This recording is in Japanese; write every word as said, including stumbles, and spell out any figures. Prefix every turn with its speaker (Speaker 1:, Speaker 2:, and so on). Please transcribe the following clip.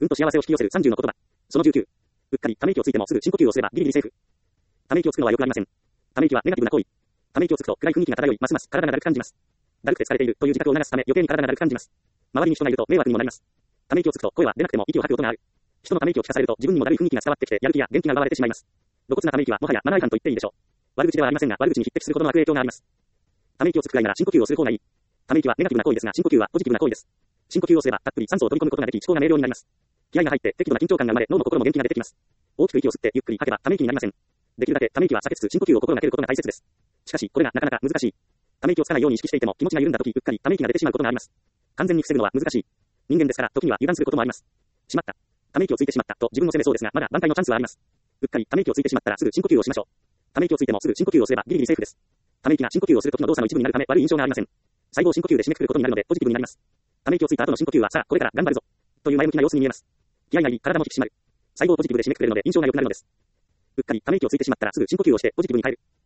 Speaker 1: 運と幸せを引き寄せるさんじゅうの言葉。そのじゅうきゅう。うっかりため息をついてもすぐ深呼吸をすればギリギリセーフ。ため息をつくのは良くありません。ため息はネガティブな行為。ため息をつくと暗い雰囲気が漂い、ますます体がだるく感じます。だるくて疲れているという自覚を促すため余計に体がだるく感じます。周りに人がいると迷惑にもなります。ため息をつくと声は出なくても息を吐く音がある。人のため息を聞かされると自分にもだるい雰囲気が伝わってきてやる気や元気が奪われてしまいます。露骨なため息はもはやマナー違反と言っていいでしょう。悪口ではありませんが悪口に匹敵するほどの悪影響があります。ため息をつくくらいなら深呼吸をする方がいい。ため息はネガティブな行為ですが深呼吸はポジティブな行為です。深呼吸をすればたっぷり酸素を取り込むことができ思考が明瞭になります。気合が入って適度な緊張感が生まれ脳も心も元気が出てきます。大きく息を吸ってゆっくり吐けばため息になりません。できるだけため息は避けつつ深呼吸を心がけることが大切です。しかしこれがなかなか難しい。ため息をつかないように意識していても気持ちが緩んだ時うっかりため息が出てしまうことがあります。完全に防ぐのは難しい。人間ですから時には油断することもあります。しまった。ため息をついてしまったと自分を責めそうですがまだ挽回のチャンスはあります。うっかりため息をついてしまったらすぐ深呼吸をしましょう。ため息をついてもすぐ深呼吸をすればギリギリセーフです。ため息が深呼吸をする時の動作の一部になるため悪い印象がありません。最後深呼吸で締めくくることになるのでポジティブになります。ため息をついた後の深呼吸はさあこれから頑張るぞという前向きな様子に見えます。気合が入り体も引き締まる。最後ポジティブで締めくくれるので印象が良くなるのです。うっかりため息をついてしまったらすぐ深呼吸をしてポジティブに変える。